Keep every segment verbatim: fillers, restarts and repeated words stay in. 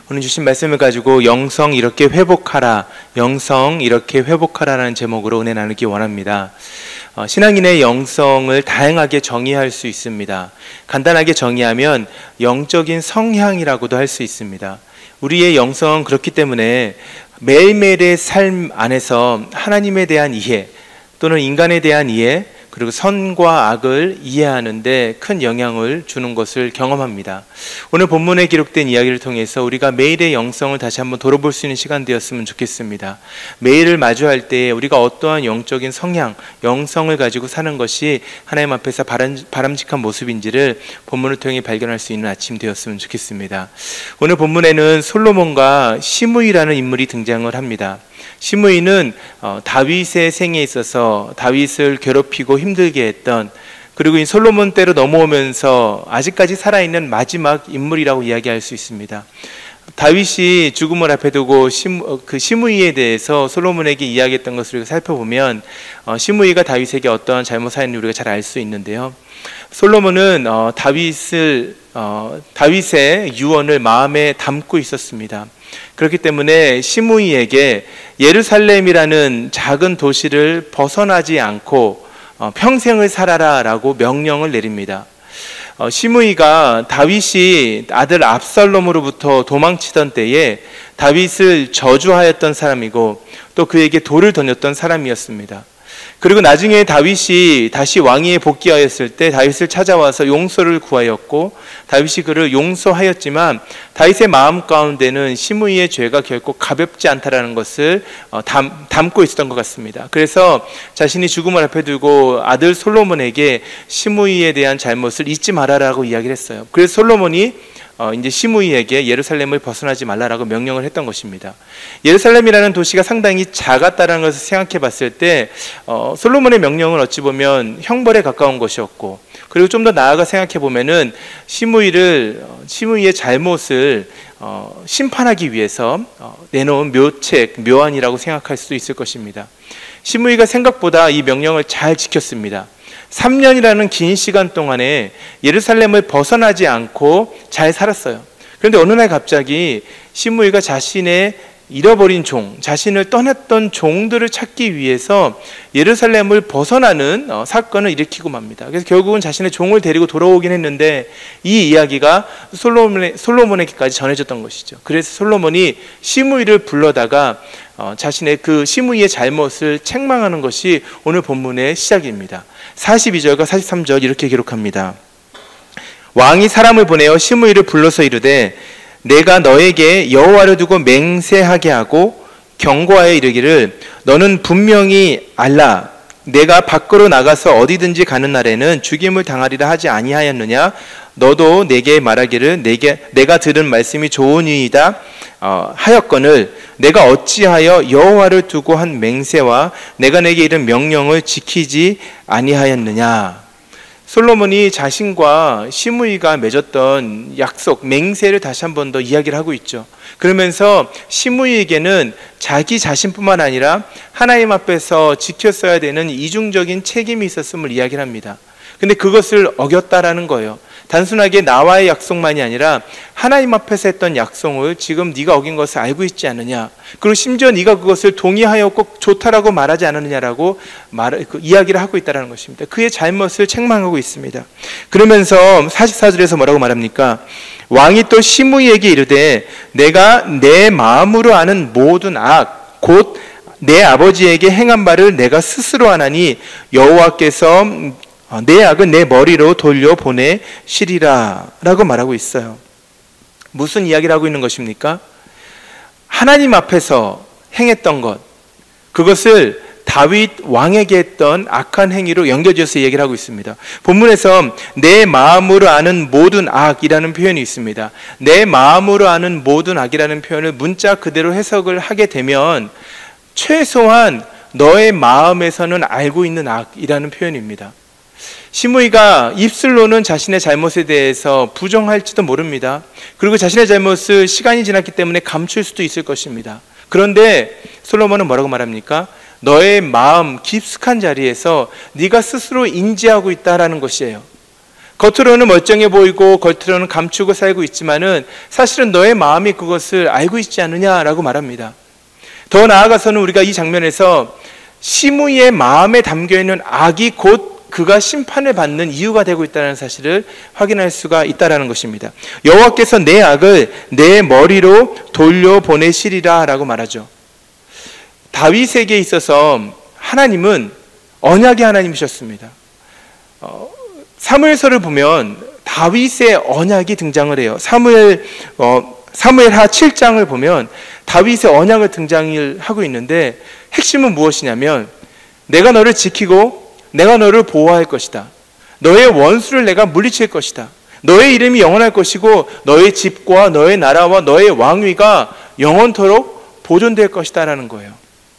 오늘 주신 말씀을 가지고 영성 이렇게 회복하라, 영성 이렇게 회복하라라는 제목으로 은혜 나누기 원합니다. 어, 신앙인의 영성을 다양하게 정의할 수 있습니다. 간단하게 정의하면 영적인 성향이라고도 할 수 있습니다. 우리의 영성은 그렇기 때문에 매일매일의 삶 안에서 하나님에 대한 이해 또는 인간에 대한 이해, 그리고 선과 악을 이해하는데 큰 영향을 주는 것을 경험합니다. 오늘 본문에 기록된 이야기를 통해서 우리가 매일의 영성을 다시 한번 돌아볼 수 있는 시간 되었으면 좋겠습니다. 매일을 마주할 때 우리가 어떠한 영적인 성향, 영성을 가지고 사는 것이 하나님 앞에서 바람, 바람직한 모습인지를 본문을 통해 발견할 수 있는 아침 되었으면 좋겠습니다. 오늘 본문에는 솔로몬과 시므이라는 인물이 등장을 합니다. 시므이는 어, 다윗의 생에 있어서 다윗을 괴롭히고 힘들게 했던, 그리고 이 솔로몬 때로 넘어오면서 아직까지 살아있는 마지막 인물이라고 이야기할 수 있습니다. 다윗이 죽음을 앞에 두고 시므, 그 시므이에 대해서 솔로몬에게 이야기했던 것을 우리가 살펴보면 어, 시므이가 다윗에게 어떠한 잘못을 우리가 잘 알 수 있는데요. 솔로몬은 어, 다윗을 어, 다윗의 유언을 마음에 담고 있었습니다. 그렇기 때문에 시므이에게 예루살렘이라는 작은 도시를 벗어나지 않고 어, 평생을 살아라 라고 명령을 내립니다. 어, 시므이가 다윗이 아들 압살롬으로부터 도망치던 때에 다윗을 저주하였던 사람이고 또 그에게 돌을 던졌던 사람이었습니다. 그리고 나중에 다윗이 다시 왕위에 복귀하였을 때 다윗을 찾아와서 용서를 구하였고 다윗이 그를 용서하였지만 다윗의 마음 가운데는 시므이의 죄가 결코 가볍지 않다라는 것을 담, 담고 있었던 것 같습니다. 그래서 자신이 죽음을 앞에 두고 아들 솔로몬에게 시므이에 대한 잘못을 잊지 말아라고 이야기를 했어요. 그래서 솔로몬이 어, 이제 시므이에게 예루살렘을 벗어나지 말라라고 명령을 했던 것입니다. 예루살렘이라는 도시가 상당히 작았다는 것을 생각해 봤을 때 어, 솔로몬의 명령은 어찌 보면 형벌에 가까운 것이었고, 그리고 좀 더 나아가 생각해 보면은 시므이를 시므이의 잘못을 어, 심판하기 위해서 어, 내놓은 묘책, 묘안이라고 생각할 수도 있을 것입니다. 시므이가 생각보다 이 명령을 잘 지켰습니다. 삼 년이라는 긴 시간 동안에 예루살렘을 벗어나지 않고 잘 살았어요. 그런데 어느 날 갑자기 시므이가 자신의 잃어버린 종, 자신을 떠났던 종들을 찾기 위해서 예루살렘을 벗어나는 어, 사건을 일으키고 맙니다. 그래서 결국은 자신의 종을 데리고 돌아오긴 했는데 이 이야기가 솔로몬에, 솔로몬에게까지 전해졌던 것이죠. 그래서 솔로몬이 시므이를 불러다가 어, 자신의 그 시므이의 잘못을 책망하는 것이 오늘 본문의 시작입니다. 사십이 절과 사십삼 절 이렇게 기록합니다. 왕이 사람을 보내어 시므이를 불러서 이르되 내가 너에게 여호와를 두고 맹세하게 하고 경고하여 이르기를 너는 분명히 알라 내가 밖으로 나가서 어디든지 가는 날에는 죽임을 당하리라 하지 아니하였느냐. 너도 내게 말하기를 내게, 내가 들은 말씀이 좋으니이다 어, 하였거늘 내가 어찌하여 여호와를 두고 한 맹세와 내가 내게 이른 명령을 지키지 아니하였느냐. 솔로몬이 자신과 시므이가 맺었던 약속, 맹세를 다시 한 번 더 이야기를 하고 있죠. 그러면서 시므이에게는 자기 자신뿐만 아니라 하나님 앞에서 지켰어야 되는 이중적인 책임이 있었음을 이야기를 합니다. 근데 그것을 어겼다라는 거예요. 단순하게 나와의 약속만이 아니라 하나님 앞에서 했던 약속을 지금 네가 어긴 것을 알고 있지 않느냐. 그리고 심지어 네가 그것을 동의하였고 좋다라고 말하지 않느냐라고 말, 그 이야기를 하고 있다는 것입니다. 그의 잘못을 책망하고 있습니다. 그러면서 사십사 절에서 뭐라고 말합니까? 왕이 또 시므이에게 이르되 내가 내 마음으로 아는 모든 악 곧 내 아버지에게 행한 바를 내가 스스로 하나니 여호와께서 내 악은 내 머리로 돌려보내시리라 라고 말하고 있어요. 무슨 이야기를 하고 있는 것입니까? 하나님 앞에서 행했던 것, 그것을 다윗 왕에게 했던 악한 행위로 연결지어서 얘기를 하고 있습니다. 본문에서 내 마음으로 아는 모든 악이라는 표현이 있습니다. 내 마음으로 아는 모든 악이라는 표현을 문자 그대로 해석을 하게 되면 최소한 너의 마음에서는 알고 있는 악이라는 표현입니다. 시므이가 입술로는 자신의 잘못에 대해서 부정할지도 모릅니다. 그리고 자신의 잘못을 시간이 지났기 때문에 감출 수도 있을 것입니다. 그런데 솔로몬은 뭐라고 말합니까? 너의 마음 깊숙한 자리에서 네가 스스로 인지하고 있다라는 것이에요. 겉으로는 멀쩡해 보이고 겉으로는 감추고 살고 있지만은 사실은 너의 마음이 그것을 알고 있지 않느냐라고 말합니다. 더 나아가서는 우리가 이 장면에서 시므이의 마음에 담겨있는 악이 곧 그가 심판을 받는 이유가 되고 있다는 사실을 확인할 수가 있다는 것입니다. 여호와께서 내 악을 내 머리로 돌려보내시리라 라고 말하죠. 다윗에게 있어서 하나님은 언약의 하나님이셨습니다. 어, 사무엘서를 보면 다윗의 언약이 등장을 해요. 사무엘 어, 사무엘하 칠 장을 보면 다윗의 언약을 등장을 하고 있는데 핵심은 무엇이냐면 내가 너를 지키고 내가 너를 보호할 것이다. 너의 원수를 내가 물리칠 것이다. 너의 이름이 영원할 것이고 너의 집과 너의 나라와 너의 왕위가 영원토록 보존될 것이다 라는 거예요.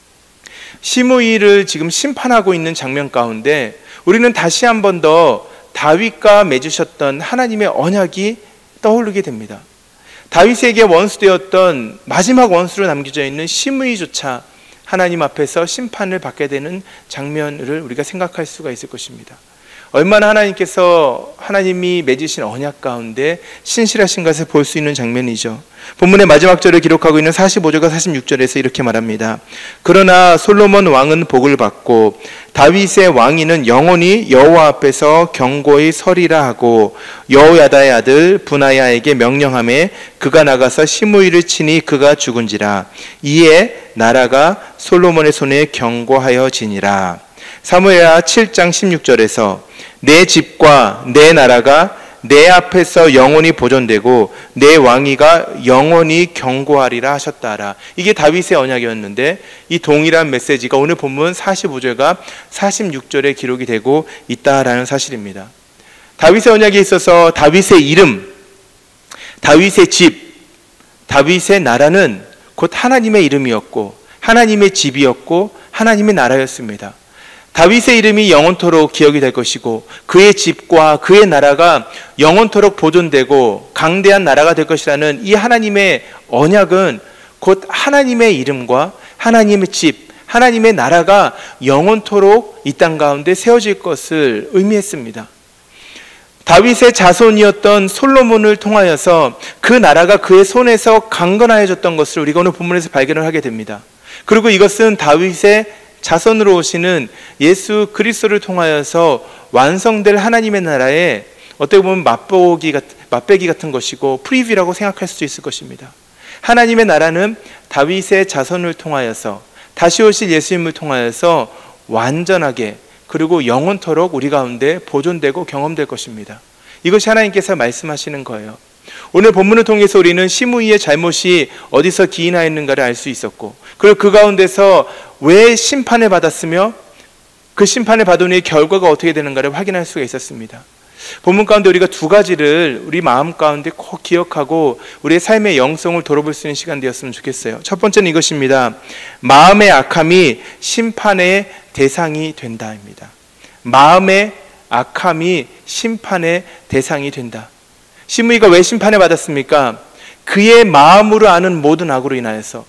시므이를 지금 심판하고 있는 장면 가운데 우리는 다시 한 번 더 다윗과 맺으셨던 하나님의 언약이 떠오르게 됩니다. 다윗에게 원수되었던 마지막 원수로 남겨져 있는 시므이조차 하나님 앞에서 심판을 받게 되는 장면을 우리가 생각할 수가 있을 것입니다. 얼마나 하나님께서 하나님이 맺으신 언약 가운데 신실하신 것을 볼 수 있는 장면이죠. 본문의 마지막 절을 기록하고 있는 사십오 절과 사십육 절에서 이렇게 말합니다. 그러나 솔로몬 왕은 복을 받고 다윗의 왕위는 영원히 여호와 앞에서 경고히 서리라 하고 여호야다의 아들 분하야에게 명령하매 그가 나가서 시므이를 치니 그가 죽은지라. 이에 나라가 솔로몬의 손에 경고하여지니라. 사무엘하 칠 장 십육 절에서 내 집과 내 나라가 내 앞에서 영원히 보존되고 내 왕위가 영원히 경고하리라 하셨다라. 이게 다윗의 언약이었는데 이 동일한 메시지가 오늘 본문 사십오 절과 사십육 절에 기록이 되고 있다라는 사실입니다. 다윗의 언약에 있어서 다윗의 이름, 다윗의 집, 다윗의 나라는 곧 하나님의 이름이었고 하나님의 집이었고 하나님의 나라였습니다. 다윗의 이름이 영원토록 기억이 될 것이고 그의 집과 그의 나라가 영원토록 보존되고 강대한 나라가 될 것이라는 이 하나님의 언약은 곧 하나님의 이름과 하나님의 집, 하나님의 나라가 영원토록 이 땅 가운데 세워질 것을 의미했습니다. 다윗의 자손이었던 솔로몬을 통하여서 그 나라가 그의 손에서 강건하여졌던 것을 우리가 오늘 본문에서 발견을 하게 됩니다. 그리고 이것은 다윗의 자손으로 오시는 예수 그리스도를 통하여서 완성될 하나님의 나라에 어떻게 보면 맛보기 같은, 맛배기 같은 것이고 프리뷰라고 생각할 수도 있을 것입니다. 하나님의 나라는 다윗의 자손을 통하여서 다시 오실 예수님을 통하여서 완전하게 그리고 영원토록 우리 가운데 보존되고 경험될 것입니다. 이것이 하나님께서 말씀하시는 거예요. 오늘 본문을 통해서 우리는 시므이의 잘못이 어디서 기인하였는가를 알 수 있었고 그리고 그 가운데서 왜 심판을 받았으며 그 심판을 받은 후에 결과가 어떻게 되는가를 확인할 수가 있었습니다. 본문 가운데 우리가 두 가지를 우리 마음 가운데 꼭 기억하고 우리의 삶의 영성을 돌아볼 수 있는 시간 되었으면 좋겠어요. 첫 번째는 이것입니다. 마음의 악함이 심판의 대상이 된다입니다. 마음의 악함이 심판의 대상이 된다. 시므이가 왜 심판을 받았습니까? 그의 마음으로 아는 모든 악으로 인하여서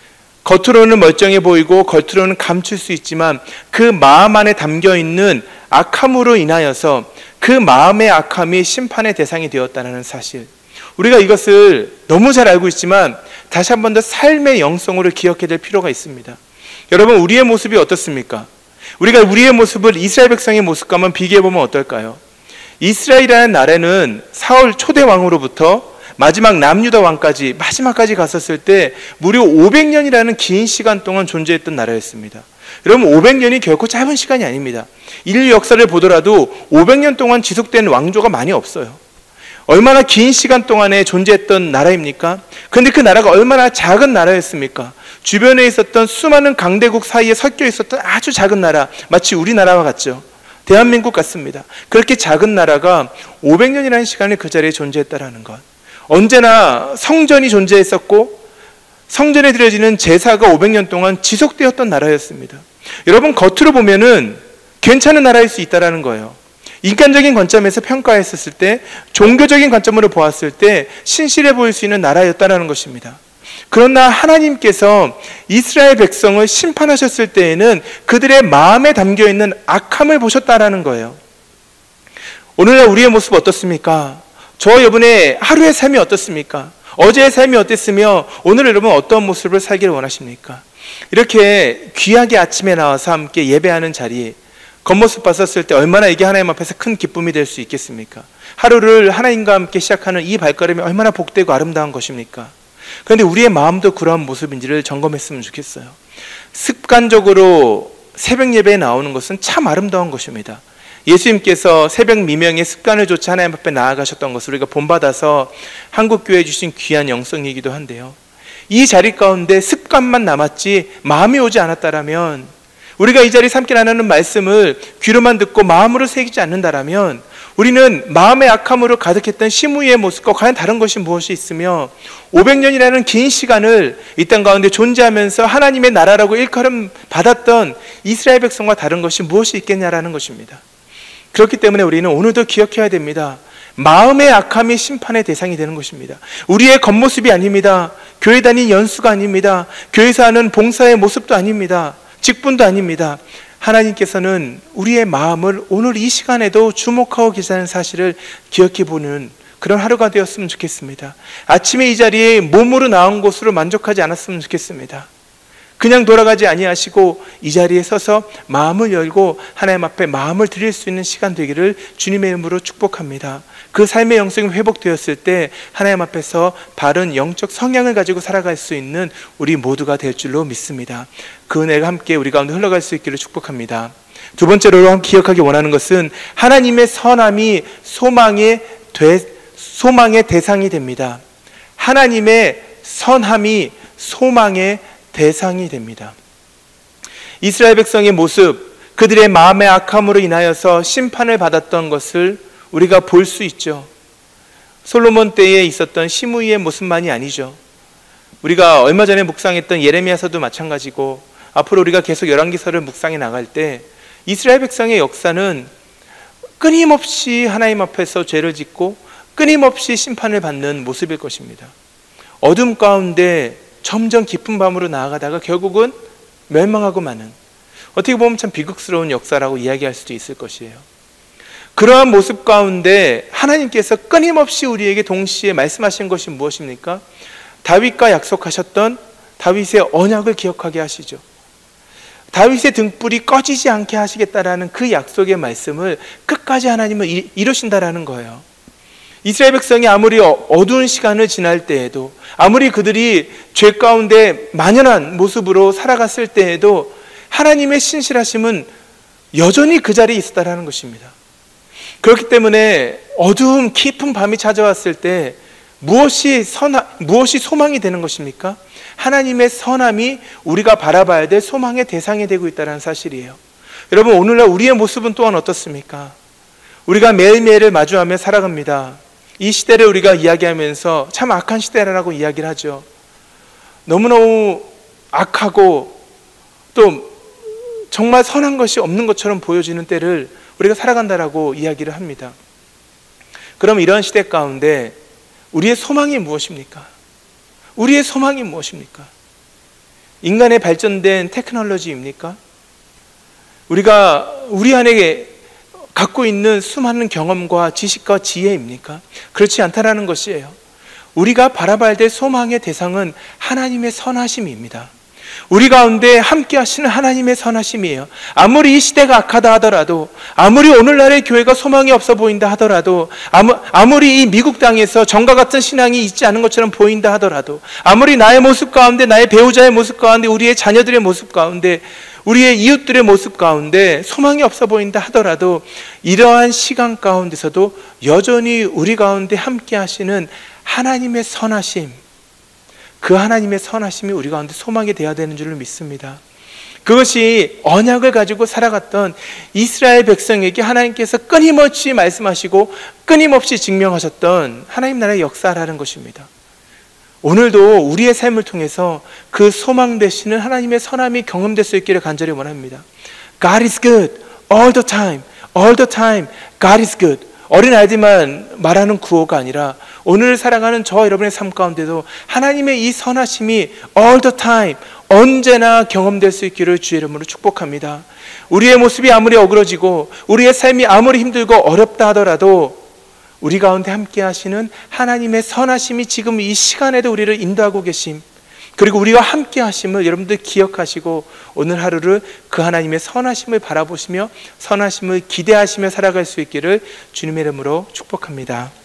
겉으로는 멀쩡해 보이고 겉으로는 감출 수 있지만 그 마음 안에 담겨있는 악함으로 인하여서 그 마음의 악함이 심판의 대상이 되었다는 사실, 우리가 이것을 너무 잘 알고 있지만 다시 한 번 더 삶의 영성으로 기억해야 될 필요가 있습니다. 여러분, 우리의 모습이 어떻습니까? 우리가 우리의 모습을 이스라엘 백성의 모습과 한번 비교해보면 어떨까요? 이스라엘이라는 나라는 사울 초대 왕으로부터 마지막 남유다 왕까지 마지막까지 갔었을 때 무려 오백 년이라는 긴 시간 동안 존재했던 나라였습니다. 여러분, 오백 년이 결코 짧은 시간이 아닙니다. 인류 역사를 보더라도 오백 년 동안 지속된 왕조가 많이 없어요. 얼마나 긴 시간 동안에 존재했던 나라입니까? 그런데 그 나라가 얼마나 작은 나라였습니까? 주변에 있었던 수많은 강대국 사이에 섞여 있었던 아주 작은 나라, 마치 우리나라와 같죠. 대한민국 같습니다. 그렇게 작은 나라가 오백 년이라는 시간이 그 자리에 존재했다는 것, 언제나 성전이 존재했었고 성전에 드려지는 제사가 오백 년 동안 지속되었던 나라였습니다. 여러분, 겉으로 보면은 괜찮은 나라일 수 있다는 거예요. 인간적인 관점에서 평가했었을 때, 종교적인 관점으로 보았을 때 신실해 보일 수 있는 나라였다는 것입니다. 그러나 하나님께서 이스라엘 백성을 심판하셨을 때에는 그들의 마음에 담겨있는 악함을 보셨다라는 거예요. 오늘날 우리의 모습 어떻습니까? 저 여러분의 하루의 삶이 어떻습니까? 어제의 삶이 어땠으며 오늘 여러분 어떤 모습을 살기를 원하십니까? 이렇게 귀하게 아침에 나와서 함께 예배하는 자리, 겉모습 봤었을 때 얼마나 이게 하나님 앞에서 큰 기쁨이 될 수 있겠습니까? 하루를 하나님과 함께 시작하는 이 발걸음이 얼마나 복되고 아름다운 것입니까? 그런데 우리의 마음도 그러한 모습인지를 점검했으면 좋겠어요. 습관적으로 새벽 예배에 나오는 것은 참 아름다운 것입니다. 예수님께서 새벽 미명의 습관을 조차 하나님 앞에 나아가셨던 것을 우리가 본받아서 한국교회에 주신 귀한 영성이기도 한데요, 이 자리 가운데 습관만 남았지 마음이 오지 않았다라면, 우리가 이 자리에 함께 나누는 말씀을 귀로만 듣고 마음으로 새기지 않는다라면 우리는 마음의 악함으로 가득했던 시므이의 모습과 과연 다른 것이 무엇이 있으며, 오백 년이라는 긴 시간을 이 땅 가운데 존재하면서 하나님의 나라라고 일컬음 받았던 이스라엘 백성과 다른 것이 무엇이 있겠냐라는 것입니다. 그렇기 때문에 우리는 오늘도 기억해야 됩니다. 마음의 악함이 심판의 대상이 되는 것입니다. 우리의 겉모습이 아닙니다. 교회 다닌 연수가 아닙니다. 교회에서 하는 봉사의 모습도 아닙니다. 직분도 아닙니다. 하나님께서는 우리의 마음을 오늘 이 시간에도 주목하고 계시다는 사실을 기억해 보는 그런 하루가 되었으면 좋겠습니다. 아침에 이 자리에 몸으로 나온 것으로 만족하지 않았으면 좋겠습니다. 그냥 돌아가지 아니하시고 이 자리에 서서 마음을 열고 하나님 앞에 마음을 드릴 수 있는 시간 되기를 주님의 이름으로 축복합니다. 그 삶의 영성이 회복되었을 때 하나님 앞에서 바른 영적 성향을 가지고 살아갈 수 있는 우리 모두가 될 줄로 믿습니다. 그 은혜가 함께 우리 가운데 흘러갈 수 있기를 축복합니다. 두 번째로 기억하기 원하는 것은 하나님의 선함이 소망의, 되, 소망의 대상이 됩니다. 하나님의 선함이 소망의 대상이 됩니다. 이스라엘 백성의 모습, 그들의 마음의 악함으로 인하여서 심판을 받았던 것을 우리가 볼 수 있죠. 솔로몬 때에 있었던 시므이의 모습만이 아니죠. 우리가 얼마 전에 묵상했던 예레미야서도 마찬가지고, 앞으로 우리가 계속 열왕기서를 묵상해 나갈 때 이스라엘 백성의 역사는 끊임없이 하나님 앞에서 죄를 짓고 끊임없이 심판을 받는 모습일 것입니다. 어둠 가운데 점점 깊은 밤으로 나아가다가 결국은 멸망하고 마는, 어떻게 보면 참 비극스러운 역사라고 이야기할 수도 있을 것이에요. 그러한 모습 가운데 하나님께서 끊임없이 우리에게 동시에 말씀하신 것이 무엇입니까? 다윗과 약속하셨던 다윗의 언약을 기억하게 하시죠. 다윗의 등불이 꺼지지 않게 하시겠다라는 그 약속의 말씀을 끝까지 하나님은 이루신다라는 거예요. 이스라엘 백성이 아무리 어두운 시간을 지날 때에도, 아무리 그들이 죄 가운데 만연한 모습으로 살아갔을 때에도 하나님의 신실하심은 여전히 그 자리에 있었다라는 것입니다. 그렇기 때문에 어두운 깊은 밤이 찾아왔을 때 무엇이 선하, 무엇이 소망이 되는 것입니까? 하나님의 선함이 우리가 바라봐야 될 소망의 대상이 되고 있다는 사실이에요. 여러분, 오늘날 우리의 모습은 또한 어떻습니까? 우리가 매일매일을 마주하며 살아갑니다. 이 시대를 우리가 이야기하면서 참 악한 시대라고 이야기를 하죠. 너무너무 악하고 또 정말 선한 것이 없는 것처럼 보여지는 때를 우리가 살아간다라고 이야기를 합니다. 그럼 이런 시대 가운데 우리의 소망이 무엇입니까? 우리의 소망이 무엇입니까? 인간의 발전된 테크놀로지입니까? 우리가 우리 안에 갖고 있는 수많은 경험과 지식과 지혜입니까? 그렇지 않다라는 것이에요. 우리가 바라봐야 될 소망의 대상은 하나님의 선하심입니다. 우리 가운데 함께 하시는 하나님의 선하심이에요. 아무리 이 시대가 악하다 하더라도, 아무리 오늘날의 교회가 소망이 없어 보인다 하더라도, 아무, 아무리 이 미국 땅에서 정과 같은 신앙이 있지 않은 것처럼 보인다 하더라도, 아무리 나의 모습 가운데, 나의 배우자의 모습 가운데, 우리의 자녀들의 모습 가운데, 우리의 이웃들의 모습 가운데 소망이 없어 보인다 하더라도, 이러한 시간 가운데서도 여전히 우리 가운데 함께 하시는 하나님의 선하심, 그 하나님의 선하심이 우리 가운데 소망이 되어야 되는 줄을 믿습니다. 그것이 언약을 가지고 살아갔던 이스라엘 백성에게 하나님께서 끊임없이 말씀하시고 끊임없이 증명하셨던 하나님 나라의 역사라는 것입니다. 오늘도 우리의 삶을 통해서 그 소망 되시는 하나님의 선함이 경험될 수 있기를 간절히 원합니다. God is good all the time, all the time. God is good. 어린아이들만 말하는 구호가 아니라 오늘 살아가는 저와 여러분의 삶 가운데도 하나님의 이 선하심이 all the time, 언제나 경험될 수 있기를 주의 이름으로 축복합니다. 우리의 모습이 아무리 어그러지고 우리의 삶이 아무리 힘들고 어렵다 하더라도 우리 가운데 함께 하시는 하나님의 선하심이 지금 이 시간에도 우리를 인도하고 계심, 그리고 우리와 함께 하심을 여러분들 기억하시고 오늘 하루를 그 하나님의 선하심을 바라보시며 선하심을 기대하시며 살아갈 수 있기를 주님의 이름으로 축복합니다.